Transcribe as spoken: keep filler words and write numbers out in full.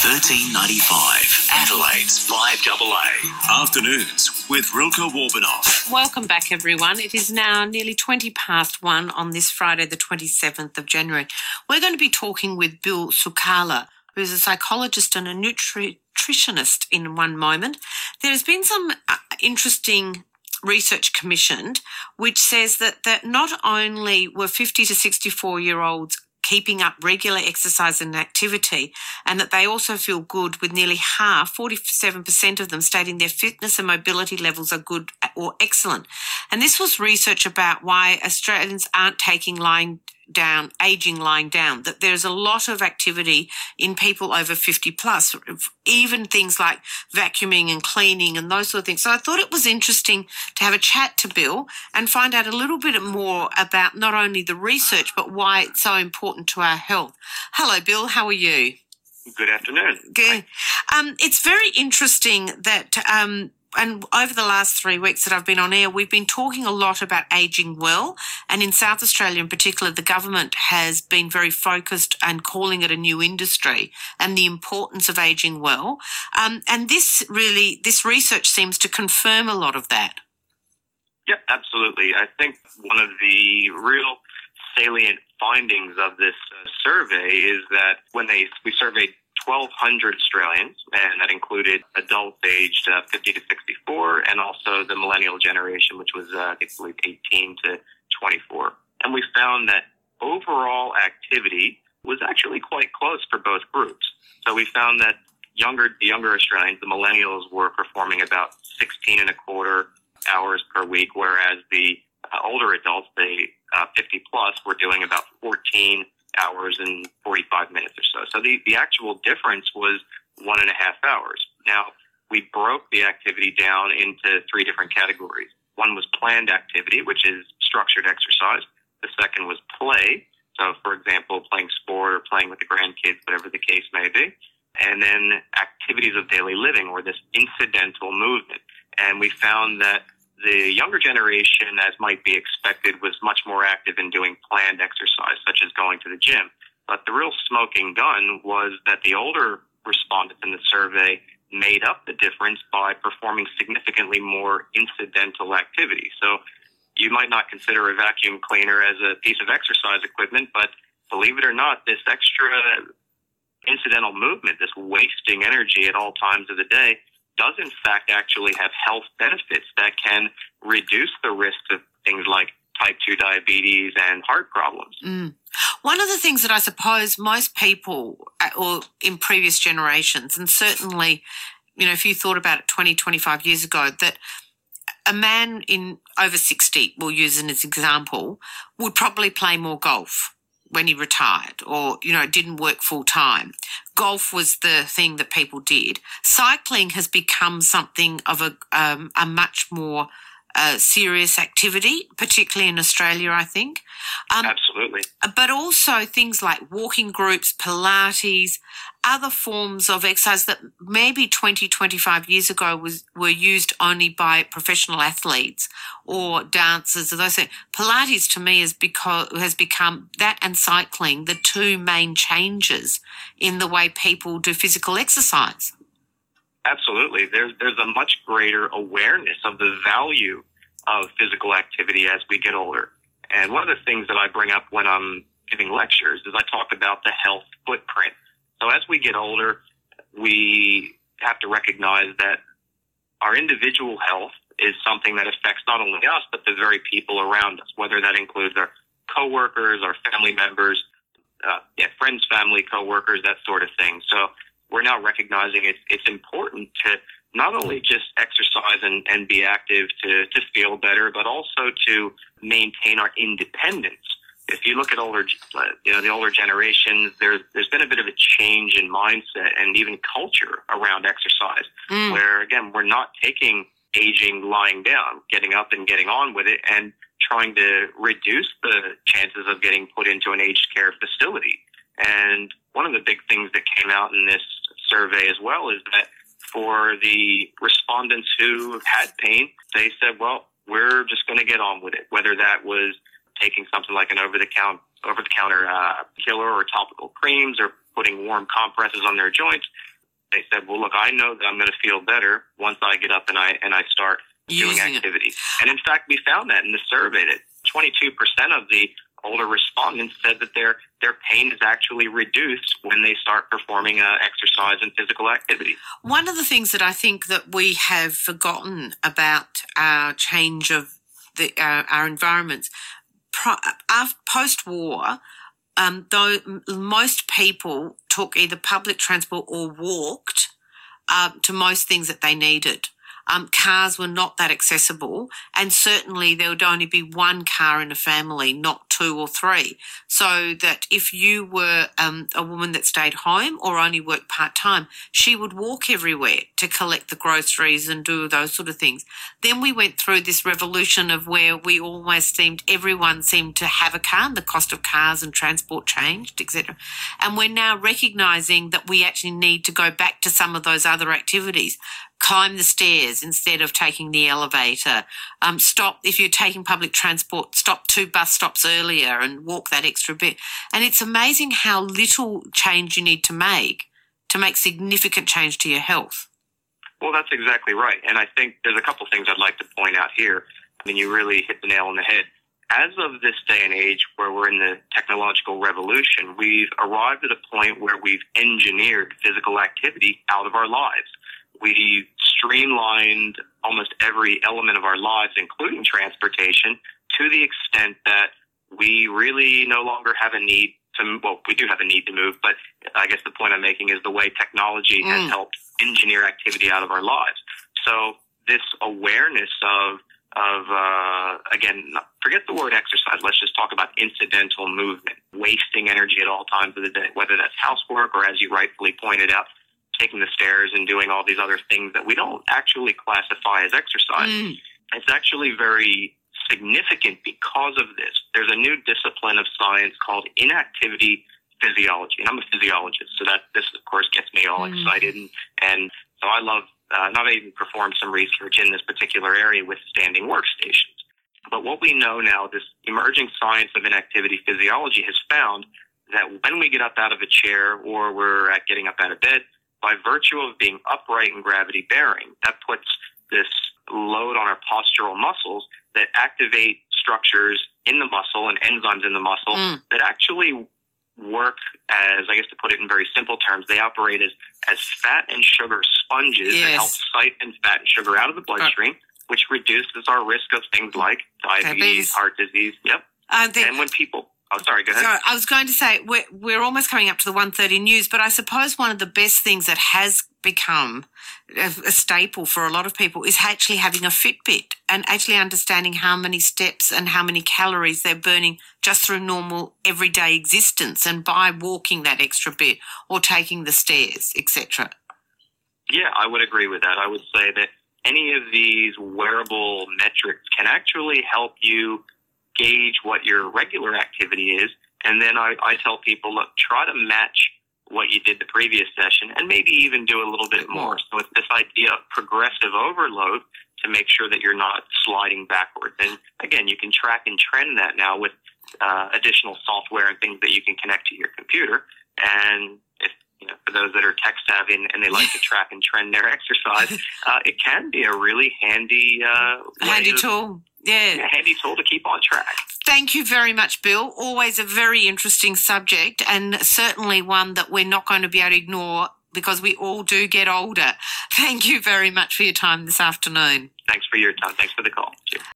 thirteen ninety-five, Adelaide's five A A. Afternoons with Rilke Warbanoff. Welcome back, everyone. It is now nearly twenty past one on this Friday, the twenty-seventh of January. We're going to be talking with Bill Sukala, who's a psychologist and a nutri- nutritionist in one moment. There's been some uh, interesting research commissioned which says that, that not only were fifty to sixty-four-year-olds keeping up regular exercise and activity, and that they also feel good, with nearly half, forty-seven percent of them stating their fitness and mobility levels are good or excellent. And this was research about why Australians aren't taking lying down, aging lying down, that there's a lot of activity in people over fifty plus, even things like vacuuming and cleaning and those sort of things. So I thought it was interesting to have a chat to Bill and find out a little bit more about not only the research, but why it's so important to our health. Hello, Bill. How are you? Good afternoon. Good. Um, it's very interesting that um, and over the last three weeks that I've been on air, we've been talking a lot about ageing well. And in South Australia in particular, the government has been very focused and calling it a new industry and the importance of ageing well. Um, and this really, this research seems to confirm a lot of that. Yep, absolutely. I think one of the real salient findings of this uh, survey is that when they we surveyed twelve hundred Australians, and that included adults aged uh, fifty to sixty-four, and also the millennial generation, which was, uh, I believe, eighteen to twenty-four. And we found that overall activity was actually quite close for both groups. So we found that younger, the younger Australians, the millennials, were performing about sixteen and a quarter hours per week, whereas the uh, older adults, the uh, fifty plus, were doing about fourteen hours and forty-five minutes or so. So the, the actual difference was one and a half hours. Now, we broke the activity down into three different categories. One was planned activity, which is structured exercise. The second was play. So, for example, playing sport or playing with the grandkids, whatever the case may be. And then activities of daily living, or this incidental movement. And we found that the younger generation, as might be expected, was much more active in doing planned exercise, such as going to the gym. But the real smoking gun was that the older respondents in the survey made up the difference by performing significantly more incidental activity. So you might not consider a vacuum cleaner as a piece of exercise equipment, but believe it or not, this extra incidental movement, this wasting energy at all times of the day, does in fact actually have health benefits that can reduce the risk of things like type two diabetes and heart problems. Mm. One of the things that I suppose most people, or in previous generations, and certainly, you know, if you thought about it twenty, twenty-five years ago, that a man in over sixty, we'll use as an example, would probably play more golf when he retired, or, you know, didn't work full time. Golf was the thing that people did. Cycling has become something of a um, a much more uh, serious activity, particularly in Australia, I think. Um, Absolutely. But also things like walking groups, Pilates, other forms of exercise that maybe twenty, twenty-five years ago was were used only by professional athletes or dancers or those things. Pilates to me is because has become, that and cycling, the two main changes in the way people do physical exercise. Absolutely. There's there's a much greater awareness of the value of physical activity as we get older. And one of the things that I bring up when I'm giving lectures is I talk about the health footprint. So as we get older, we have to recognize that our individual health is something that affects not only us, but the very people around us, whether that includes our coworkers, our family members, uh, yeah, friends, family, coworkers, that sort of thing. So we're now recognizing it's, it's important to not only just exercise and, and be active to, to feel better, but also to maintain our independence. If you look at older, you know, the older generations, there's there's been a bit of a change in mindset and even culture around exercise, mm. where again we're not taking aging lying down, getting up and getting on with it, and trying to reduce the chances of getting put into an aged care facility. And one of the big things that came out in this survey as well is that for the respondents who had pain, they said, well, we're just going to get on with it, whether that was taking something like an over-the-counter over-the-counter uh, killer or topical creams or putting warm compresses on their joints. They said, well, look, I know that I'm going to feel better once I get up and I and I start doing Using activities. It. And in fact, we found that in the survey that twenty-two percent of the older respondents said that their their pain is actually reduced when they start performing uh, exercise and physical activity. One of the things that I think that we have forgotten about our change of the uh, our environments, Pro- after, post-war, um, though most people took either public transport or walked uh, to most things that they needed. Um, cars were not that accessible, and certainly there would only be one car in a family, not two or three. So that if you were um, a woman that stayed home or only worked part-time, she would walk everywhere to collect the groceries and do those sort of things. Then we went through this revolution of where we almost seemed, everyone seemed to have a car, and the cost of cars and transport changed, et cetera. And we're now recognising that we actually need to go back to some of those other activities. Climb the stairs instead of taking the elevator. Um, stop, if you're taking public transport, stop two bus stops earlier and walk that extra bit. And it's amazing how little change you need to make to make significant change to your health. Well, that's exactly right. And I think there's a couple things I'd like to point out here. I mean, you really hit the nail on the head. As of this day and age where we're in the technological revolution, we've arrived at a point where we've engineered physical activity out of our lives. We've streamlined almost every element of our lives, including transportation, to the extent that we really no longer have a need to, well, we do have a need to move, but I guess the point I'm making is the way technology mm. has helped engineer activity out of our lives. So this awareness of, of uh, again, forget the word exercise. Let's just talk about incidental movement, wasting energy at all times of the day, whether that's housework or, as you rightfully pointed out, taking the stairs and doing all these other things that we don't actually classify as exercise. Mm. It's actually very significant because of this. There's a new discipline of science called inactivity physiology. And I'm a physiologist, so that this, of course, gets me all mm. excited. And, and so I love, uh, not even performed some research in this particular area with standing workstations. But what we know now, this emerging science of inactivity physiology has found that when we get up out of a chair or we're at getting up out of bed, by virtue of being upright and gravity bearing, that puts this load on our postural muscles that activate structures in the muscle and enzymes in the muscle mm. that actually work as, I guess to put it in very simple terms, they operate as, as fat and sugar sponges yes. that help siphon fat and sugar out of the bloodstream, uh, which reduces our risk of things like diabetes, diabetes. heart disease. Yep. Uh, they- and when people... Oh, sorry, go ahead. Sorry, I was going to say, we're, we're almost coming up to the one thirty news, but I suppose one of the best things that has become a, a staple for a lot of people is actually having a Fitbit and actually understanding how many steps and how many calories they're burning just through normal everyday existence and by walking that extra bit or taking the stairs, et cetera. Yeah, I would agree with that. I would say that any of these wearable metrics can actually help you gauge what your regular activity is, and then I, I tell people, look, try to match what you did the previous session and maybe even do a little bit more. So it's this idea of progressive overload to make sure that you're not sliding backwards. And again, you can track and trend that now with uh, additional software and things that you can connect to your computer. And if you know, for those that are tech savvy and, and they like to track and trend their exercise, uh, it can be a really handy uh, handy of, tool. Yeah. A handy tool to keep on track. Thank you very much, Bill. Always a very interesting subject and certainly one that we're not going to be able to ignore because we all do get older. Thank you very much for your time this afternoon. Thanks for your time. Thanks for the call. Cheers.